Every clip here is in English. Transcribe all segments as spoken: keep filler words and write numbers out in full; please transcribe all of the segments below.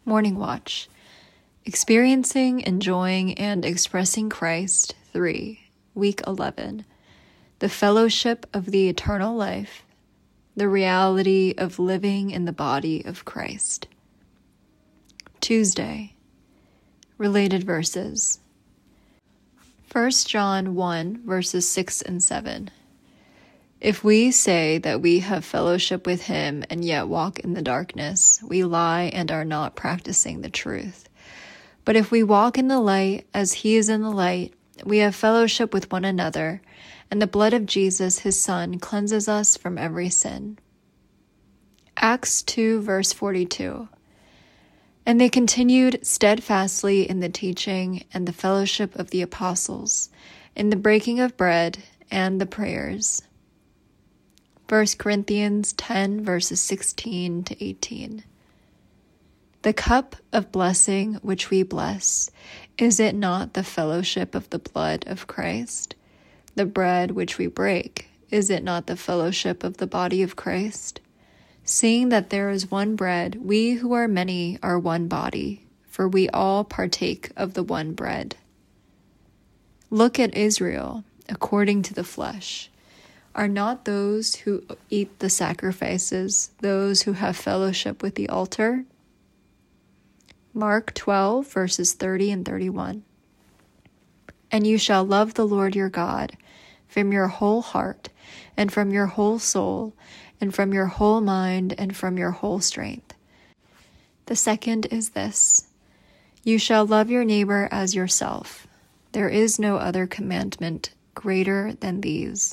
Morning Watch. Experiencing, Enjoying, and Expressing Christ, three. Week eleven. The Fellowship of the Eternal Life. The Reality of Living in the Body of Christ. Tuesday. Related verses. First John one, verses six and seven. If we say that we have fellowship with him and yet walk in the darkness, we lie and are not practicing the truth. But if we walk in the light as he is in the light, we have fellowship with one another, and the blood of Jesus, his Son, cleanses us from every sin. Acts two, verse forty-two. And they continued steadfastly in the teaching and the fellowship of the apostles, in the breaking of bread and the prayers. First Corinthians ten, verses sixteen to eighteen. The cup of blessing which we bless, is it not the fellowship of the blood of Christ? The bread which we break, is it not the fellowship of the body of Christ? Seeing that there is one bread, we who are many are one body, for we all partake of the one bread. Look at Israel, according to the flesh. Are not those who eat the sacrifices those who have fellowship with the altar? Mark twelve, verses thirty and thirty-one. And you shall love the Lord your God from your whole heart, and from your whole soul, and from your whole mind, and from your whole strength. The second is this: you shall love your neighbor as yourself. There is no other commandment greater than these.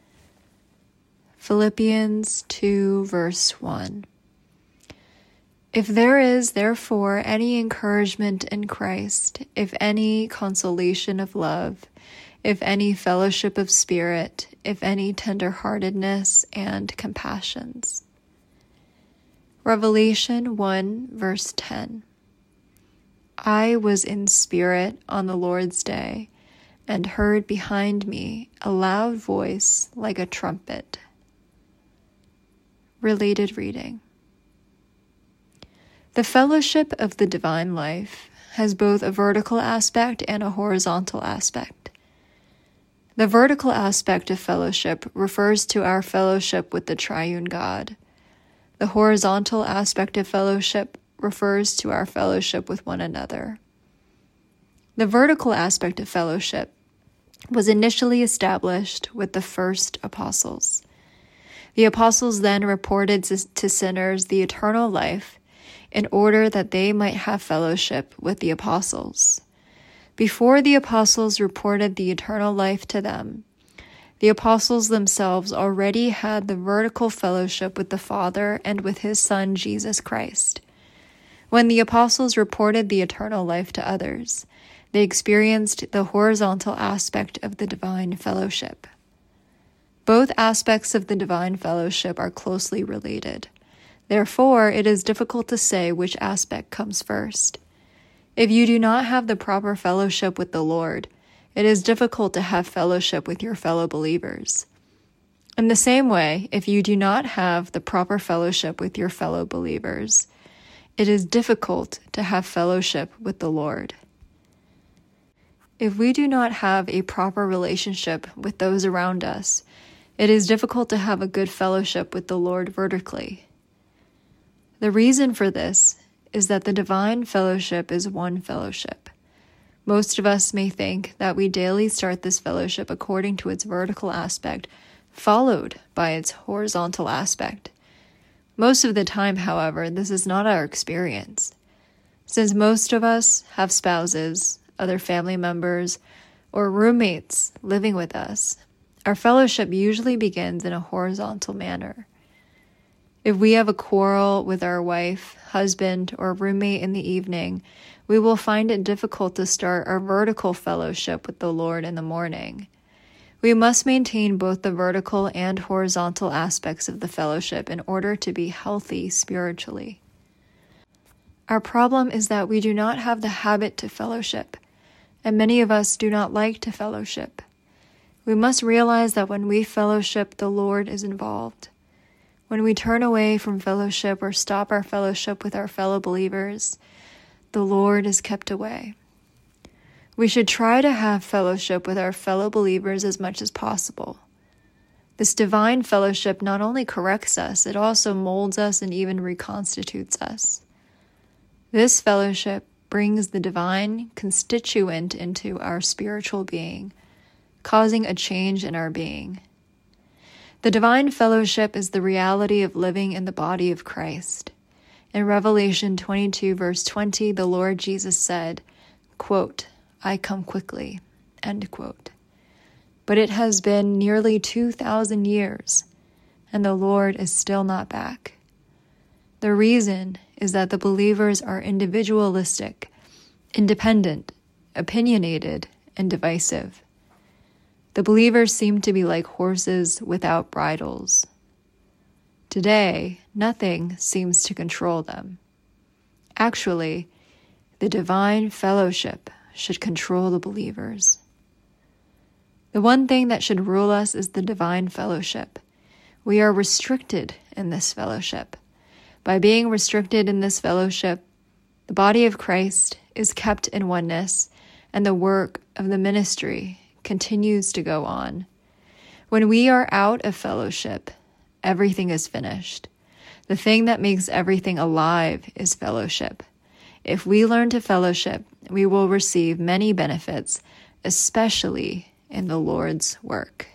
Philippians two, verse one. If there is, therefore, any encouragement in Christ, if any consolation of love, if any fellowship of spirit, if any tenderheartedness and compassions. Revelation one, verse ten. I was in spirit on the Lord's day, and heard behind me a loud voice like a trumpet. Related reading. The fellowship of the divine life has both a vertical aspect and a horizontal aspect. The vertical aspect of fellowship refers to our fellowship with the triune God. The horizontal aspect of fellowship refers to our fellowship with one another. The vertical aspect of fellowship was initially established with the first apostles. The apostles then reported to sinners the eternal life in order that they might have fellowship with the apostles. Before the apostles reported the eternal life to them, the apostles themselves already had the vertical fellowship with the Father and with his Son, Jesus Christ. When the apostles reported the eternal life to others, they experienced the horizontal aspect of the divine fellowship. Both aspects of the divine fellowship are closely related. Therefore, it is difficult to say which aspect comes first. If you do not have the proper fellowship with the Lord, it is difficult to have fellowship with your fellow believers. In the same way, if you do not have the proper fellowship with your fellow believers, it is difficult to have fellowship with the Lord. If we do not have a proper relationship with those around us, it is difficult to have a good fellowship with the Lord vertically. The reason for this is that the divine fellowship is one fellowship. Most of us may think that we daily start this fellowship according to its vertical aspect, followed by its horizontal aspect. Most of the time, however, this is not our experience. Since most of us have spouses, other family members, or roommates living with us, our fellowship usually begins in a horizontal manner. If we have a quarrel with our wife, husband, or roommate in the evening, we will find it difficult to start our vertical fellowship with the Lord in the morning. We must maintain both the vertical and horizontal aspects of the fellowship in order to be healthy spiritually. Our problem is that we do not have the habit to fellowship, and many of us do not like to fellowship. We must realize that when we fellowship, the Lord is involved. When we turn away from fellowship or stop our fellowship with our fellow believers, the Lord is kept away. We should try to have fellowship with our fellow believers as much as possible. This divine fellowship not only corrects us, it also molds us and even reconstitutes us. This fellowship brings the divine constituent into our spiritual being, causing a change in our being. The divine fellowship is the reality of living in the body of Christ. In Revelation twenty-two, verse twenty, the Lord Jesus said, quote, "I come quickly," end quote. But it has been nearly two thousand years, and the Lord is still not back. The reason is that the believers are individualistic, independent, opinionated, and divisive. The believers seem to be like horses without bridles. Today, nothing seems to control them. Actually, the divine fellowship should control the believers. The one thing that should rule us is the divine fellowship. We are restricted in this fellowship. By being restricted in this fellowship, the body of Christ is kept in oneness, and the work of the ministry continues to go on. When we are out of fellowship, everything is finished. The thing that makes everything alive is fellowship. If we learn to fellowship, we will receive many benefits, especially in the Lord's work.